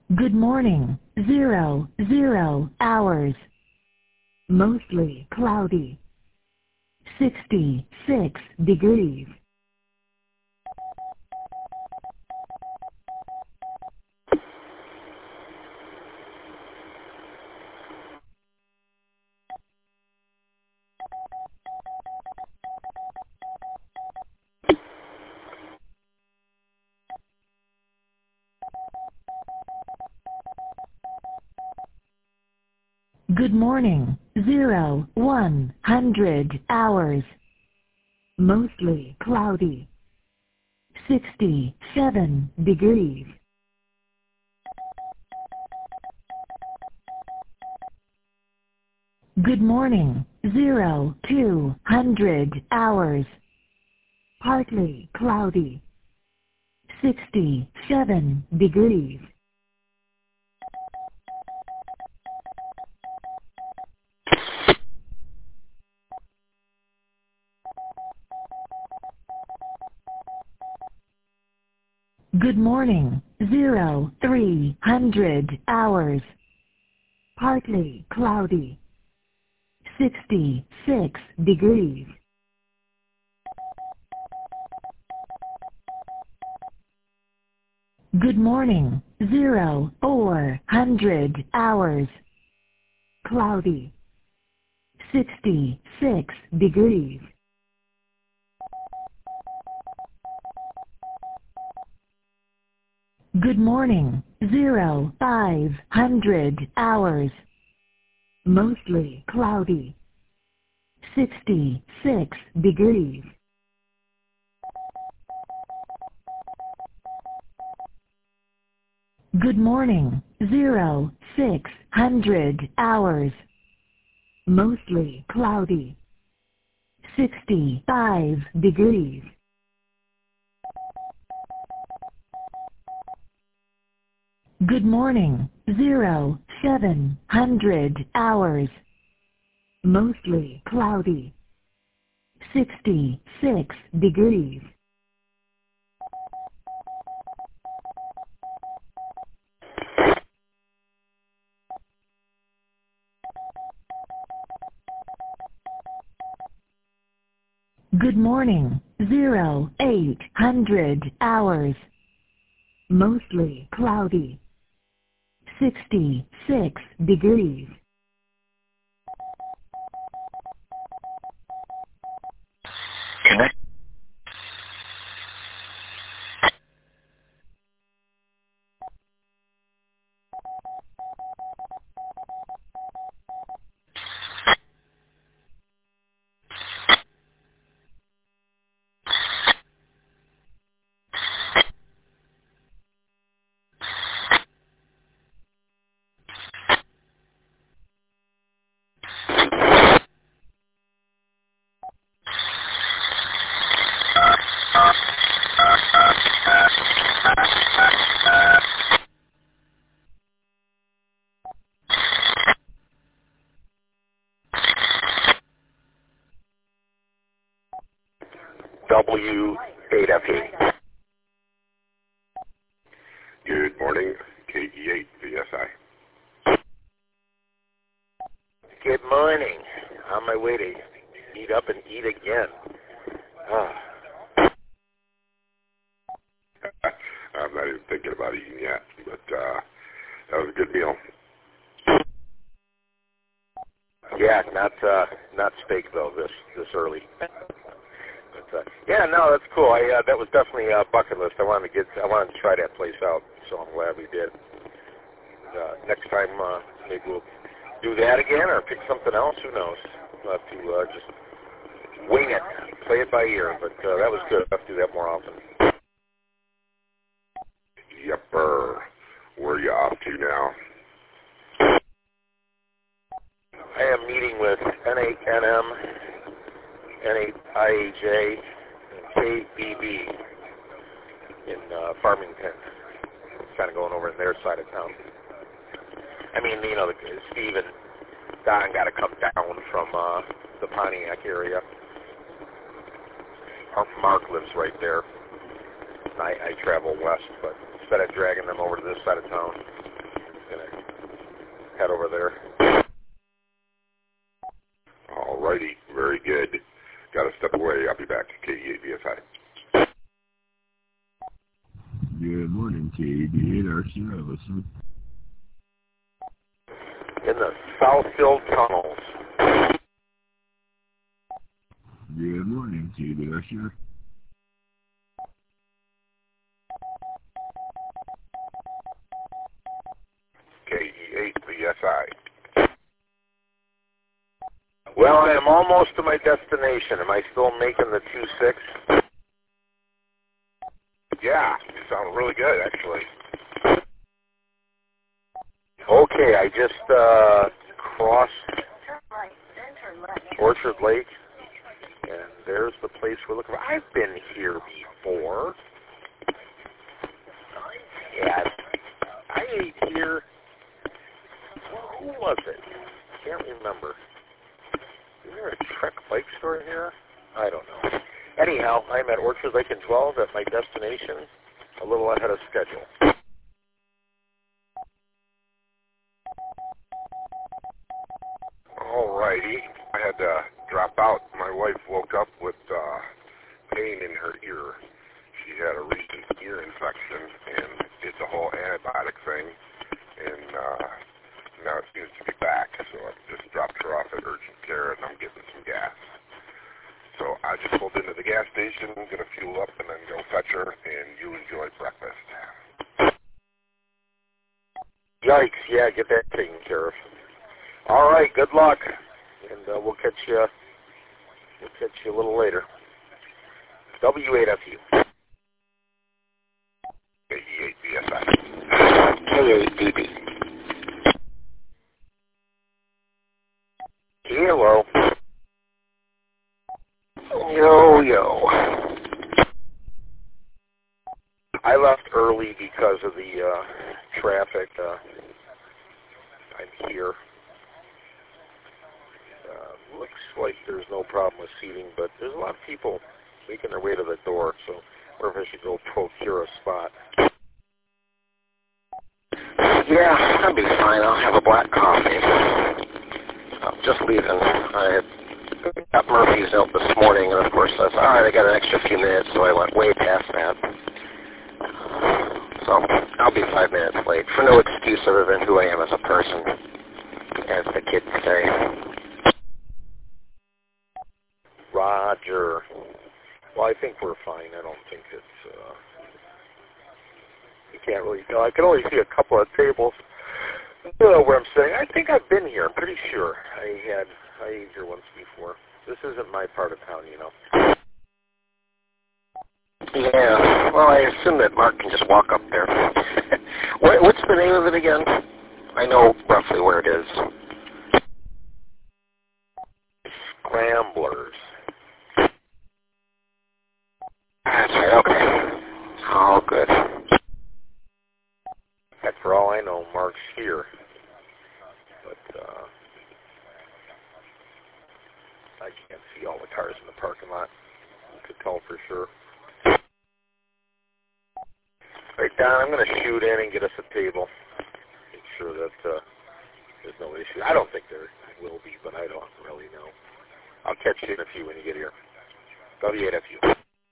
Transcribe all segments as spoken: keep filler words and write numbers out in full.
Good morning. Zero, zero hours. Mostly cloudy. sixty-six degrees. Good morning. Zero, one hundred hours. Mostly cloudy. sixty-seven degrees. Good morning. Zero, two hundred hours. Partly cloudy. sixty-seven degrees. Good morning. Zero, three hundred hours. Partly cloudy. sixty-six degrees. Good morning. Zero, four hundred hours. Cloudy. sixty-six degrees. Good morning. Zero, five hundred hours. Mostly cloudy. sixty-six degrees. Good morning. Zero, six hundred hours. Mostly cloudy. sixty-five degrees. Good morning. Zero, seven hundred hours. Mostly cloudy. sixty-six degrees. Good morning. Zero, eight hundred hours. Mostly cloudy. sixty-six degrees. W eight F E. Good morning, K E eight V S I. Good morning. On my way to eat up and eat again. Ah. I'm not even thinking about eating yet, but uh, that was a good meal. Yeah, not uh, not steak though this this early. But, uh, yeah, no, that's cool. I uh, that was definitely a bucket list. I wanted to get I wanted to try that place out, so I'm glad we did. And, uh, next time, uh, maybe we'll do that again or pick something else. Who knows? We'll have to uh, just wing it, play it by ear. But uh, that was good. I'll have to do that more often. Yepper. Where are you off to now? I am meeting with N eight N M, N eight I A J, and K B B in uh, Farmington. Kind of going over in their side of town. I mean, you know, Steve and Don got to come down from uh, the Pontiac area. Mark lives right there. I, I travel west, but instead of dragging them over to this side of town, eighty-eight Archer, I listen. In the Southfield tunnels. Good morning, K B Archer. K E eight B S I. Well, I am almost to my destination. Am I still making the two six? Yeah, you sound really good, actually. Okay, I just uh, crossed Orchard Lake, and there's the place we're looking for. I've been here before. Yes, I ate here. Who was it? Can't remember. Is there a Trek bike store here? I don't know. Anyhow, I'm at Orchard Lake and twelve at my destination, a little ahead of schedule. All righty. I had to drop out. My wife woke up with uh, pain in her ear. She had a recent ear infection and did the whole antibiotic thing, and uh, now it seems to be back. So I just dropped her off at urgent care, and I'm getting some gas. So I just pulled into the gas station, gonna fuel up, and then go fetch her, and you enjoy breakfast. Yikes! Yeah, get that taken care of. All right, good luck, and uh, we'll catch you. We'll catch you a little later. W eight F U. K E eight B S I. K eight B B. Hello. Yo, yo. I left early because of the uh, traffic. Uh, I'm here. Uh, looks like there's no problem with seating, but there's a lot of people making their way to the door, so I wonder if I should go procure a spot. Yeah, that'll be fine. I'll have a black coffee. I'm just leaving. I got Murphy's out this morning, and of course I thought, all right, I got an extra few minutes, so I went way past that. So I'll be five minutes late for no excuse other than who I am as a person, as the kids say. Roger. Well, I think we're fine. I don't think it's, uh, you can't really tell. I can only see a couple of tables uh, where I'm sitting. I think I've been here. I'm pretty sure. I had, I ate here once before. This isn't my part of town, you know. Yeah, well, I assume that Mark can just walk up there. what, what's the name of it again? I know roughly where it is. Scramblers. That's right, okay. All good. Heck, for all I know, Mark's here. But, uh, I can't see all the cars in the parking lot. You could tell for sure. All right, Don, I'm going to shoot in and get us a table. Make sure that uh, there's no issue. I don't think there will be, but I don't really know. I'll catch you in a few when you get here. W eight F U.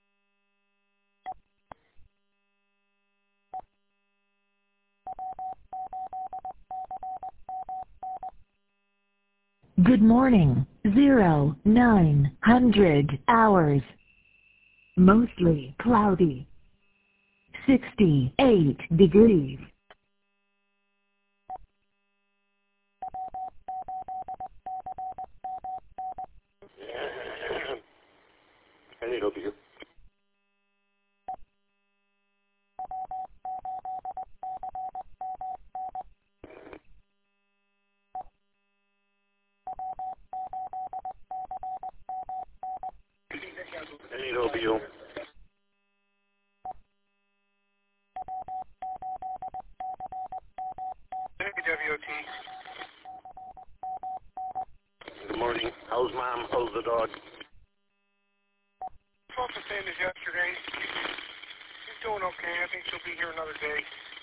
Good morning. Zero, nine hundred hours. Mostly cloudy. sixty-eight degrees. I need to be here. I need to be you. W O T. Good morning. How's Mom? How's the dog? Felt the same as yesterday. She's doing okay. I think she'll be here another day.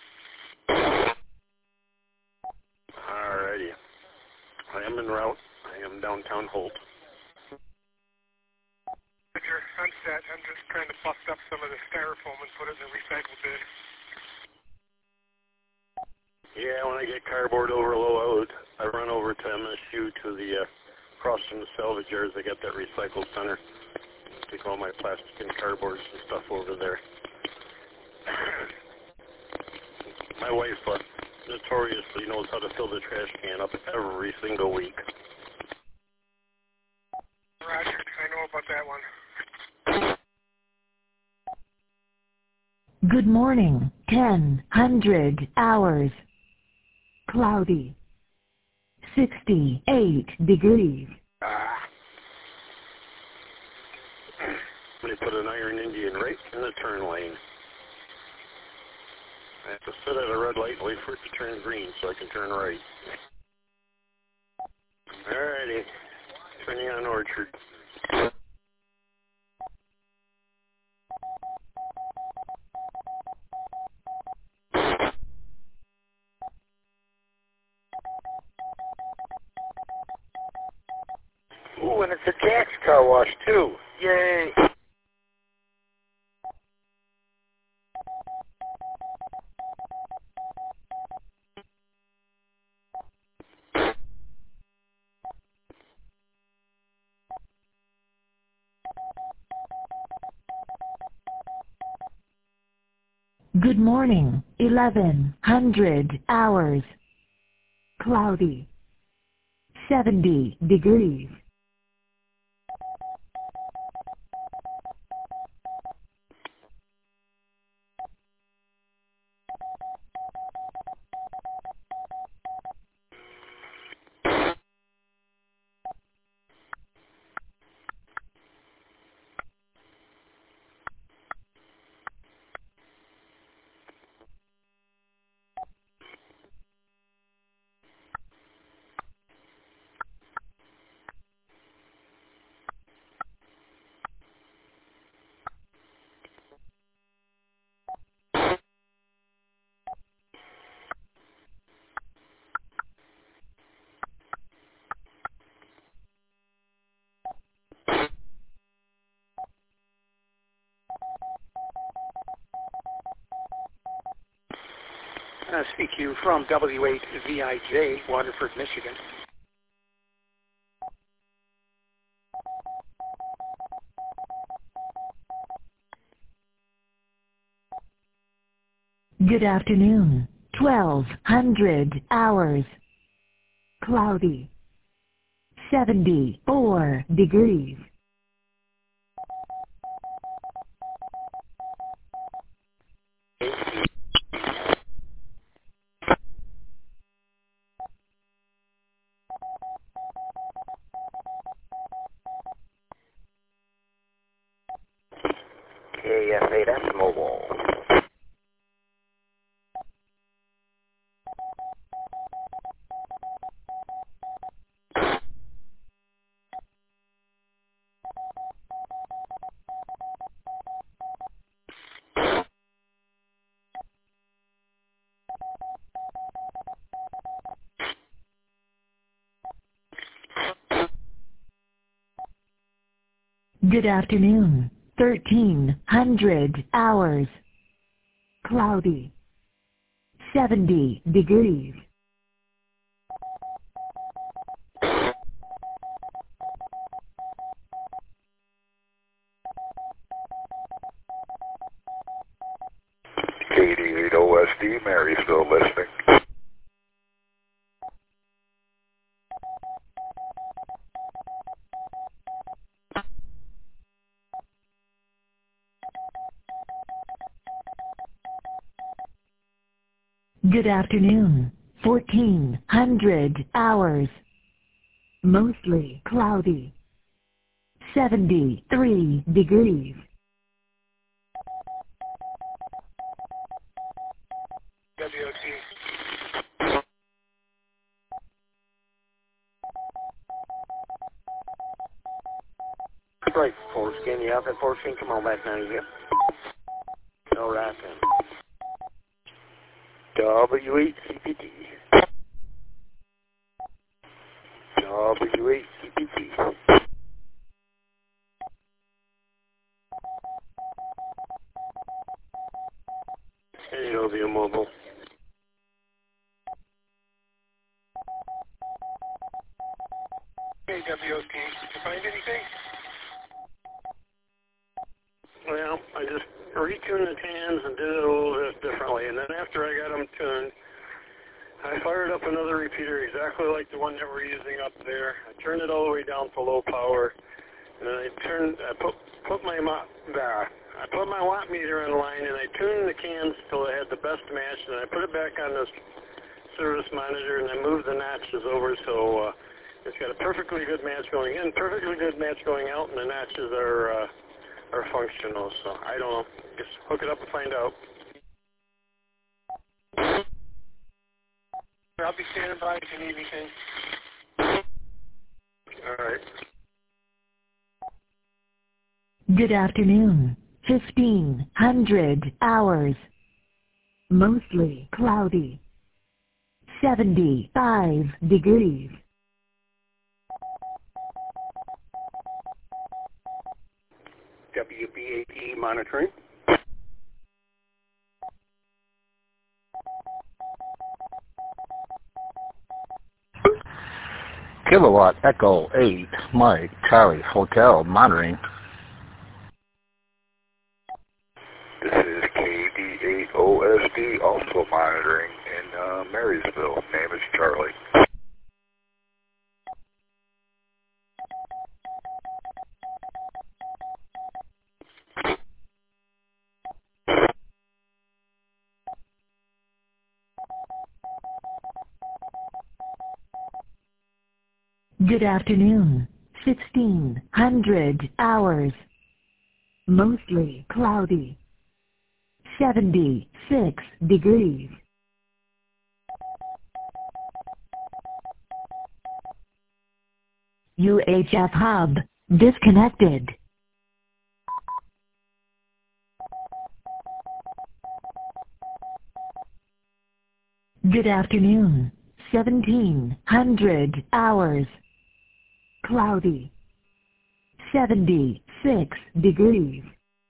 Alrighty. I am en route. I am downtown Holt. Roger, I'm set. I'm just trying to bust up some of the styrofoam and put it in the recycle bin. Yeah, when I get cardboard overload, I run over to M S U to the, uh, across from the salvage yards. They got that recycle center. Take all my plastic and cardboards and stuff over there. My wife uh, notoriously knows how to fill the trash can up every single week. Roger, I know about that one. Good morning, ten hundred hours. Cloudy. sixty-eight degrees. Ah. They put an Iron Indian right in the turn lane. I have to sit at a red light and wait for it to turn green so I can turn right. Alrighty, turning on Orchard. Ooh, and it's a Jack's car wash too. Yay! Good morning, eleven hundred hours. Cloudy. seventy degrees. Uh, speak to you from W eight V I J, Waterford, Michigan. Good afternoon, twelve hundred hours. Cloudy. seventy-four degrees. K F eight S Mobile. Good afternoon, thirteen hundred hours. Cloudy. seventy degrees. K D eight O S D, Mary still listening. Good afternoon, fourteen hundred hours. Mostly cloudy. seventy-three degrees. W O T. Right, Foreskin, you out there, Foreskin? Come on back now, you. All right, then. W eight C P T. W eight C P T. Hey, Ovia Mobile. W O T. Did you find anything? Well, I just retuned the cans and did it a little bit differently. And then after I got them tuned, I fired up another repeater exactly like the one that we're using up there. I turned it all the way down to low power, and then I turned, I put put my mo- uh, I put my watt meter on line, and I tuned the cans till it had the best match, and I put it back on this service monitor, and I moved the notches over so uh, it's got a perfectly good match going in, perfectly good match going out, and the notches are uh, are functional. So I don't know, just hook it up and find out. I'll be standing by if you need anything. All right. Good afternoon. fifteen hundred hours. Mostly cloudy. seventy-five degrees. W B A T monitoring. Kilowatt Echo eight, Mike, Charlie, Hotel, monitoring. This is K D eight O S D, also monitoring in uh, Marysville. Name is Charlie. Good afternoon. sixteen hundred hours. Mostly cloudy. seventy-six degrees. U H F hub disconnected. Good afternoon. seventeen hundred hours. Cloudy. seventy-six degrees.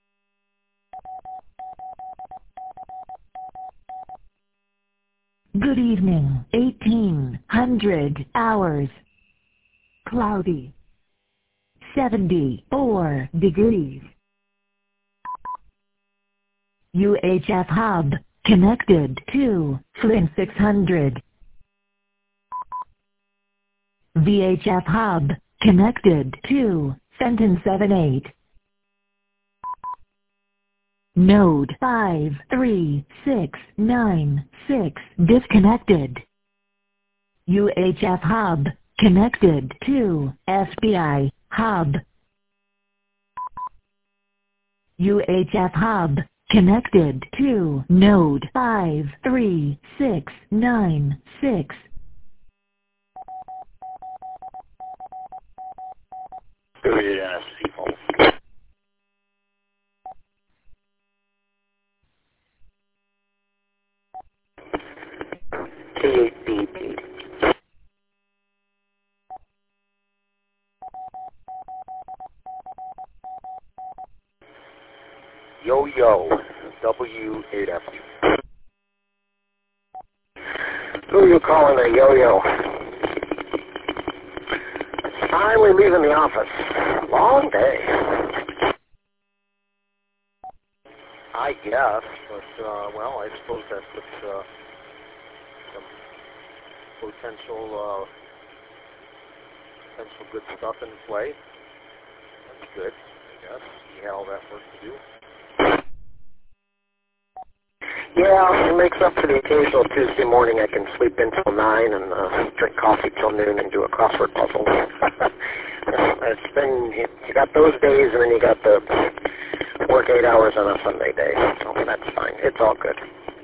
Good evening. eighteen hundred hours. Cloudy. seventy-four degrees. U H F hub connected to Flynn six hundred. V H F hub connected to Fenton seven eight. Node five three six nine six disconnected. U H F hub connected to S B I hub. U H F hub connected to node five three six nine six. Yeah, people. T eight B B. Yo-Yo, W eight F. Who are you calling a yo-yo? Finally leaving the office. Long day. I guess, but, uh, well, I suppose that puts uh, some potential, uh, potential good stuff in play. That's good, I guess. You had all that work to do. Yeah, it makes up for the occasional Tuesday morning I can sleep until nine and uh, drink coffee till noon and do a crossword puzzle. It's been, you got those days and then you got the work eight hours on a Sunday day. So that's fine. It's all good.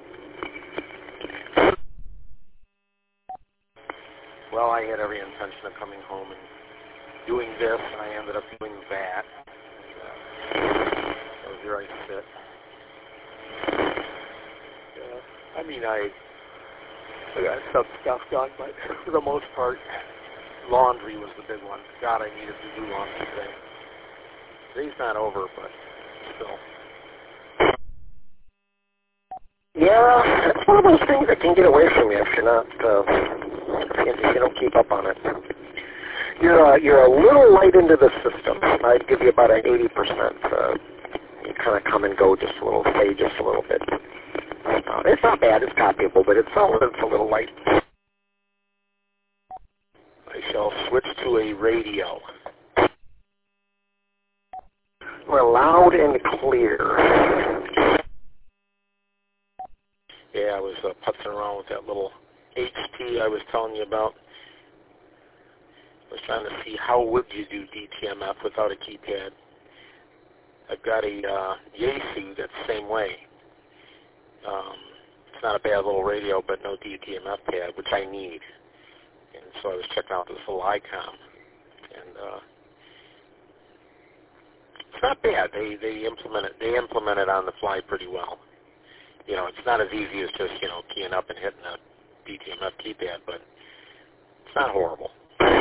Well, I had every intention of coming home and doing this, and I ended up doing that. And, uh, so here I sit. I mean, I, I got some stuff done, but for the most part, laundry was the big one. God, I needed to do laundry today. Today's not over, but still. Yeah, it's one of those things that can get away from you if you're not, uh, if you don't keep up on it. You're uh, you're a little light into the system. I'd give you about an eighty percent. Uh, you kind of come and go just a little, fade just a little bit. Uh, it's not bad. It's copyable, but it's a, it's a little light. I shall switch to a radio. We're loud and clear. Yeah, I was uh, putzing around with that little H T I was telling you about. I was trying to see how would you do D T M F without a keypad. I've got a uh, Yaesu that's the same way. Um, it's not a bad little radio, but no D T M F pad, which I need. And so I was checking out this little ICOM, and uh, it's not bad. They they implement it. They implement it on the fly pretty well. You know, it's not as easy as just you know keying up and hitting a D T M F keypad, but it's not horrible.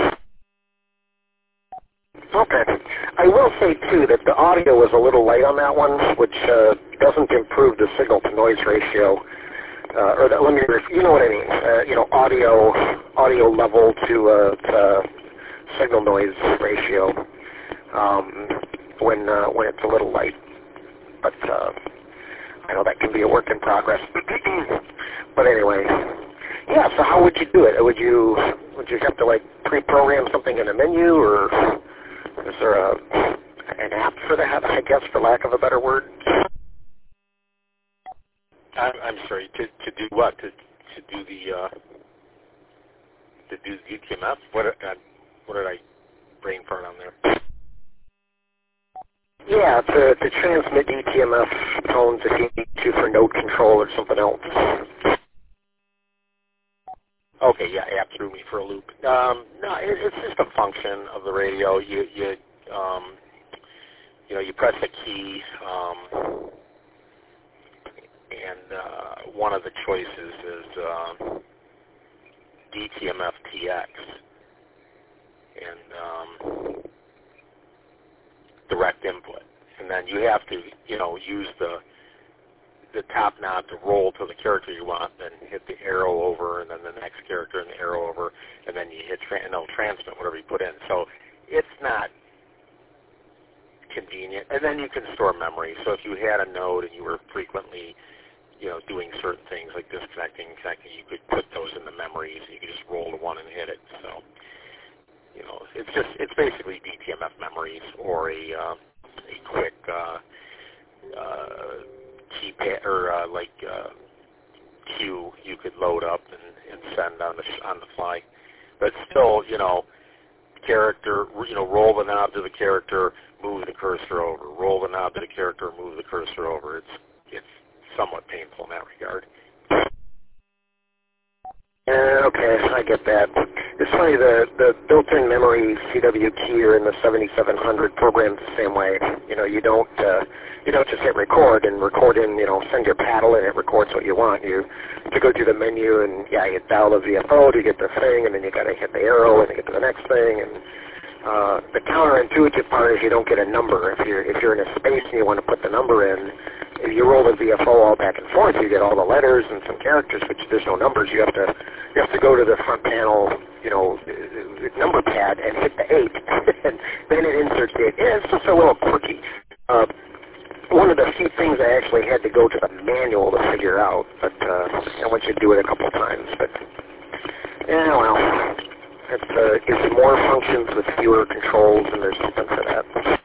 Okay. I will say, too, that the audio was a little light on that one, which uh, doesn't improve the signal-to-noise ratio. Uh, or that, let me, you know what I mean. Uh, you know, audio audio level to, uh, to signal-noise ratio um, when uh, when it's a little light. But uh, I know that can be a work in progress. But anyway, yeah. So how would you do it? Would you would you have to like pre-program something in a menu, or is there a, an app for that, I guess, for lack of a better word? I'm, I'm sorry, to, to do what? To, to do the uh, to do the D T M F? What, uh, what did I brain fart on there? Yeah, to, to transmit D T M F tones if you need to for node control or something else. Okay, yeah, app threw me for a loop. Um, no, it, it's just a function of the radio. You, you, um, you know, you press a key, um, and uh, one of the choices is um, D T M F T X, and um, direct input. And then you have to, you know, use the the top knob to roll to the character you want, then hit the arrow over, and then the next character and the arrow over, and then you hit tra- and it'll transmit whatever you put in. So it's not convenient. And then you can store memory. So if you had a node and you were frequently, you know, doing certain things like disconnecting, connecting, you could put those in the memories. You could just roll to one and hit it. So, you know, it's just it's basically D T M F memories or a uh, a quick uh, uh, keypad or uh, like uh, queue you could load up and, and send on the on the fly. But still, you know, character, you know, roll the knob to the character, move the cursor over. Roll the knob to the character, move the cursor over. It's it's somewhat painful in that regard. Uh, okay, I get that. It's funny, the, the built-in memory C W keyer in the seventy-seven hundred programs the same way. You know, you don't uh, you don't just hit record and record in, you know, send your paddle and it records what you want. You to go to the menu and, yeah, you dial the V F O to get the thing, and then you got to hit the arrow and get to the next thing. And uh, the counterintuitive part is you don't get a number. If you're, if you're in a space and you want to put the number in, if you roll the V F O all back and forth, you get all the letters and some characters, which there's no numbers. You have to you have to go to the front panel, you know, number pad and hit the eight, and then it inserts the eight. Yeah, it's just a little quirky. Uh, one of the few things I actually had to go to the manual to figure out, but uh, I want you to do it a couple times. But yeah, well, it uh, gives you more functions with fewer controls, and there's something for that.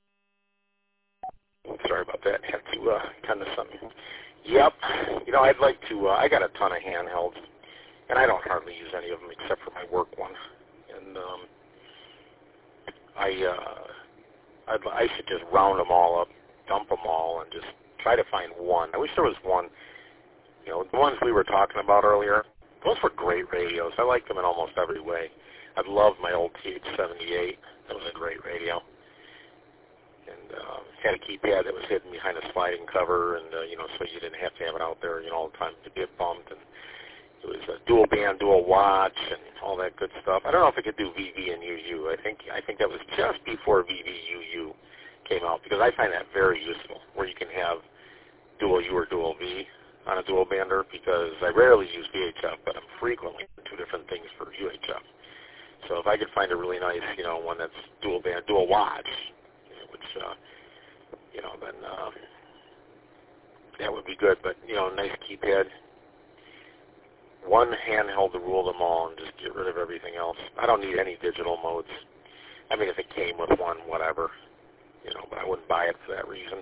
Sorry about that. Had to uh, kind of something. Yep. You know, I'd like to. Uh, I got a ton of handhelds, and I don't hardly use any of them except for my work one. And um, I, uh, I'd, I should just round them all up, dump them all, and just try to find one. I wish there was one. You know, the ones we were talking about earlier. Those were great radios. I liked them in almost every way. I loved my old T H seventy-eight. That was a great radio. And uh, had a keypad that was hidden behind a sliding cover, and uh, you know, so you didn't have to have it out there, you know, all the time to get bumped. And it was a dual band, dual watch, and all that good stuff. I don't know if it could do V V and U U. I think I think that was just before V V U U came out, because I find that very useful, where you can have dual U or dual V on a dual bander, because I rarely use V H F, but I'm frequently doing two different things for U H F. So if I could find a really nice, you know, one that's dual band, dual watch, you know, which, uh, you know, then uh, that would be good. But, you know, nice keypad. One handheld to rule them all and just get rid of everything else. I don't need any digital modes. I mean, if it came with one, whatever, you know, but I wouldn't buy it for that reason.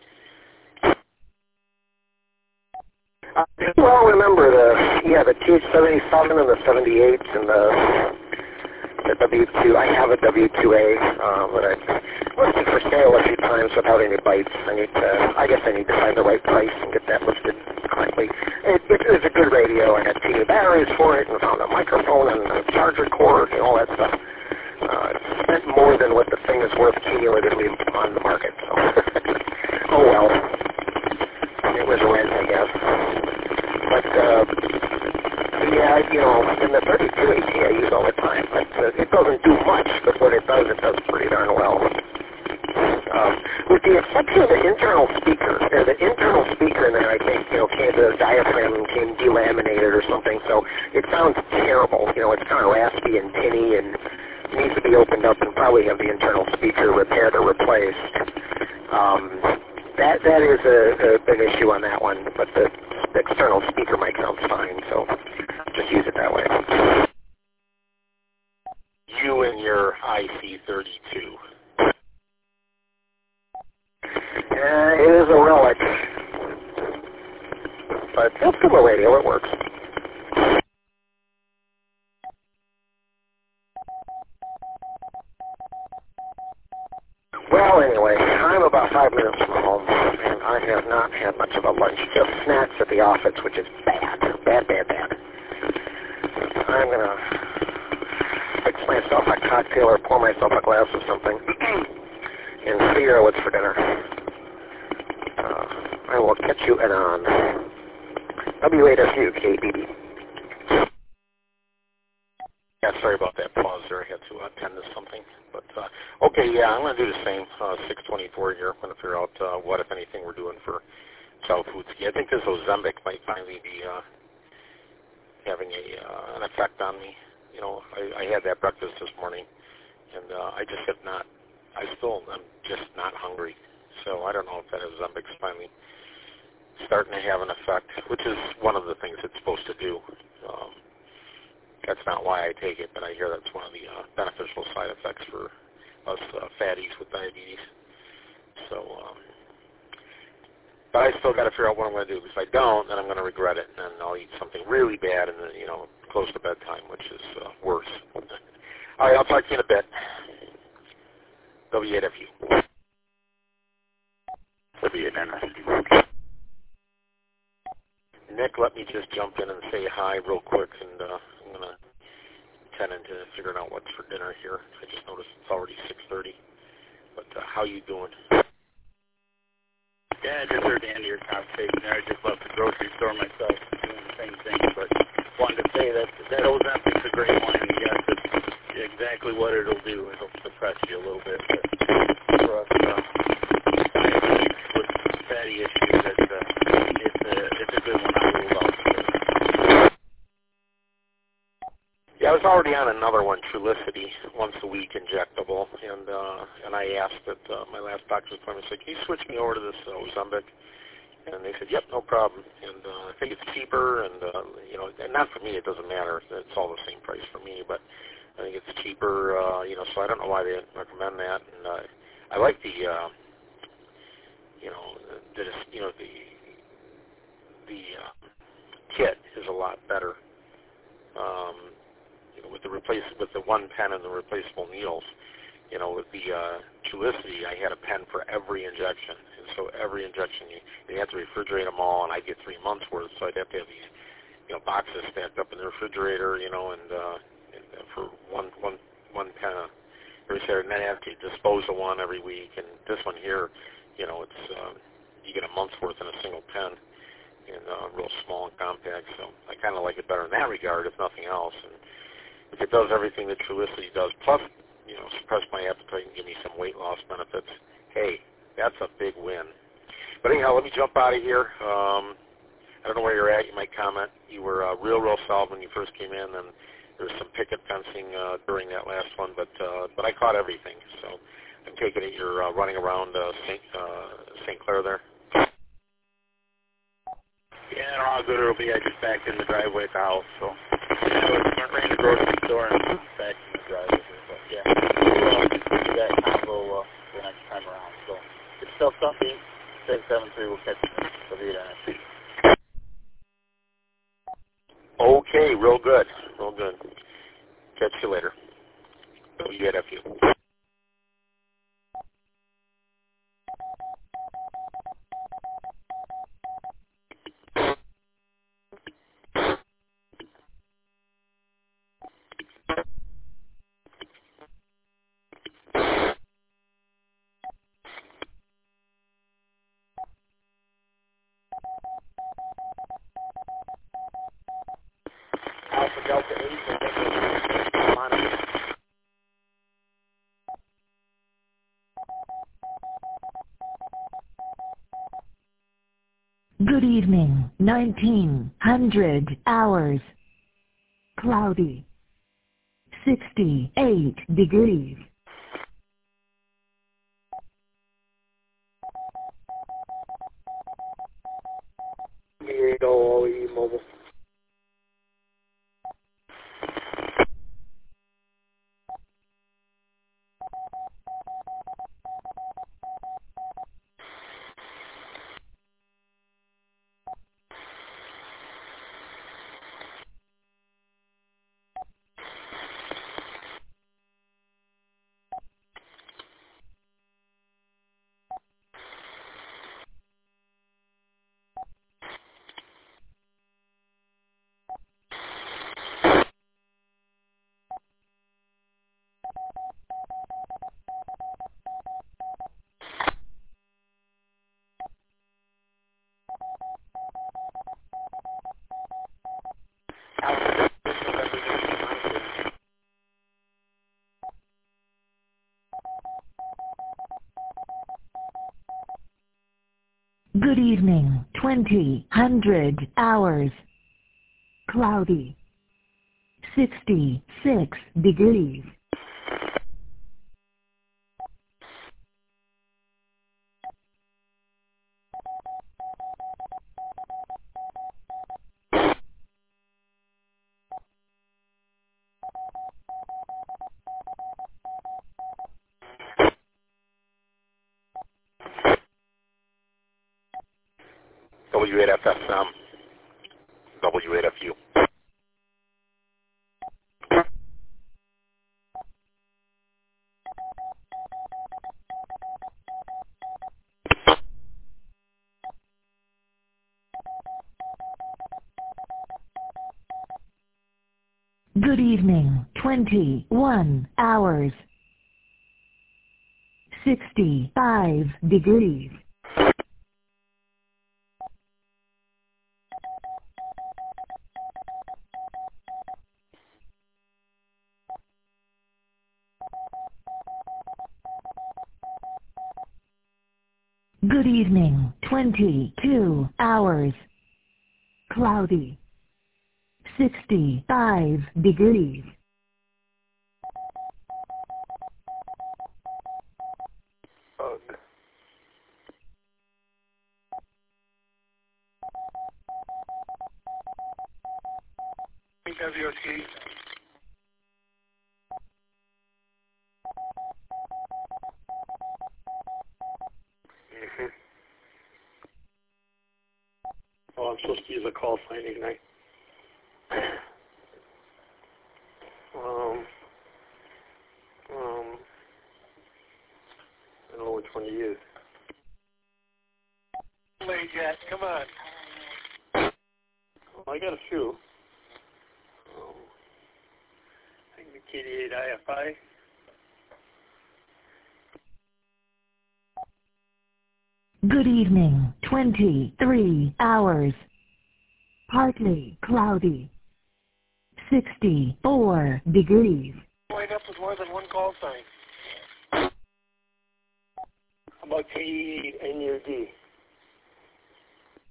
Uh, well, remember the yeah the T H seventy-seven and the seventy-eights and the the W two. I have a W two A, um, but I listed for sale a few times without any bites. I need to. I guess I need to find the right price and get that listed correctly. It, it is a good radio. I got T V batteries for it and found a microphone and a charger cord and all that stuff. Uh, it's spent more than what the thing is worth cumulatively on the market. So, oh well. It was rent, I guess. But, uh, yeah, you know, in the thirty-two A T I use all the time. But uh, it doesn't do much, but what it does, it does pretty darn well. Um, with the exception of the internal speaker, uh, the internal speaker in there, I think, you know, came, the diaphragm came delaminated or something, so it sounds terrible. You know, it's kind of raspy and tinny and needs to be opened up and probably have the internal speaker repaired or replaced. Um, That that is a, a, an issue on that one, but the, the external speaker mic sounds fine, so just use it that way. You and your I C thirty-two. Uh, it is a relic, but it's still a radio. It works. Well, anyway, I'm about five minutes from home, and I have not had much of a lunch. Just snacks at the office, which is bad. Bad, bad, bad. I'm going to fix myself a cocktail or pour myself a glass of something and figure out what's for dinner. Uh, I will catch you at on W eight S U K B D. Yeah, sorry about that pause there. I had to uh, attend to something. But, uh, okay, yeah, I'm going to do the same, uh, six twenty-four here. I'm going to figure out uh, what, if anything, we're doing for South Food Ski. I think this Ozempic might finally be uh, having a uh, an effect on me. You know, I, I had that breakfast this morning, and uh, I just have not, I still, I'm just not hungry. So I don't know if that Ozempic's finally starting to have an effect, which is one of the things it's supposed to do. Um, That's not why I take it, but I hear that's one of the uh, beneficial side effects for us uh, fatties with diabetes. So, um, but I still got to figure out what I'm going to do. If I don't, then I'm going to regret it, and then I'll eat something really bad, and then, you know, close to bedtime, which is uh, worse. All right, I'll talk to you in a bit. W eight F U. W eight N S U. Nick, let me just jump in and say hi real quick, and uh, I'm going to tend into figuring out what's for dinner here. I just noticed it's already six thirty. But uh, how you doing? Yeah, I just heard the end of your conversation there. I just left the grocery store myself doing the same thing, but wanted to say that that Ozempic's a great one, and yes, it's exactly what it'll do. It'll suppress you a little bit. But for us, uh, diabetes with fatty issues, it's a, it's a, it's a good one. I will love it. Yeah, I was already on another one, Trulicity, once a week injectable, and uh, and I asked at uh, my last doctor's appointment, I said, can you switch me over to this uh, Ozempic? And they said, yep, no problem. And uh, I think it's cheaper, and, uh, you know, and not for me, it doesn't matter. It's all the same price for me, but I think it's cheaper, uh, you know, so I don't know why they recommend that. And uh, I like the, uh, you know, the, you know, the, the uh, kit is a lot better. Um, you know, with the replace with the one pen and the replaceable needles. You know, with the uh, Trulicity, I had a pen for every injection, and so every injection you, you have to refrigerate them all, and I get three months worth, so I'd have to have these, you know, boxes stacked up in the refrigerator, you know, and, uh, and uh, for one one one pen every Saturday, and then I have to dispose of one every week. And this one here, you know, it's uh, you get a month's worth in a single pen, and uh, real small and compact. So I kind of like it better in that regard, if nothing else. And if it does everything that Trulicity does, plus, you know, suppress my appetite and give me some weight loss benefits, hey, that's a big win. But anyhow, let me jump out of here. Um, I don't know where you're at. You might comment. You were uh, real, real solid when you first came in, and there's some picket fencing uh, during that last one, but uh, but I caught everything. So I'm taking it you're uh, running around uh, Saint uh, Saint Clair there. Yeah, I don't know how good it'll be. I just backed in the driveway at the house, so yeah, I ran the grocery store and back in the driveway. But yeah, we'll uh, do that combo uh, the next time around. So if still something, seven seven three will catch you. So be it. Okay, real good, real good. Catch you later. W eight F U. Alpha Delta eight, monitor. Good evening, nineteen hundred hours. Cloudy. sixty-eight degrees. Here you go, O E Mobile. Good evening, twenty hundred hours. Cloudy. sixty-six degrees. W eight F S M. W eight F U. Good evening, twenty-one hours. sixty-five degrees. Good evening, twenty-two hours. Cloudy. sixty-five degrees. Bug. W O T. Mm-hmm. Oh, I'm supposed to use a call sign, ain't I? Um, um, I don't know which one to use. Late yet, come on. Well, I got a few. Um, I think the K D eight I F I. Good evening, twenty-three hours. Partly cloudy. sixty-four degrees. Wind up with more than one call sign. How about K D eight N U D?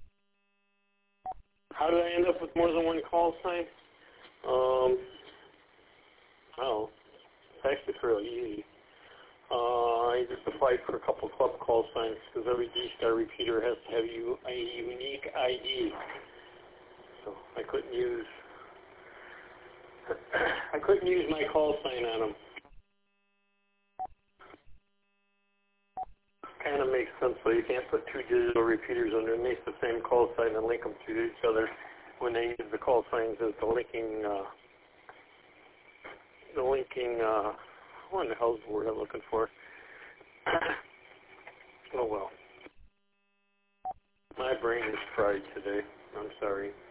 How did I end up with more than one call sign? Um, how. It's actually fairly easy. Uh, I just applied for a couple club call signs because every D-Star repeater has to have you a unique I D. So I couldn't use I couldn't use my call sign on them. Kind of makes sense, so you can't put two digital repeaters underneath the same call sign and link them to each other when they use the call signs as the linking, uh, the linking, uh, what in the hell's the word I'm looking for? Oh well. My brain is fried today. I'm sorry.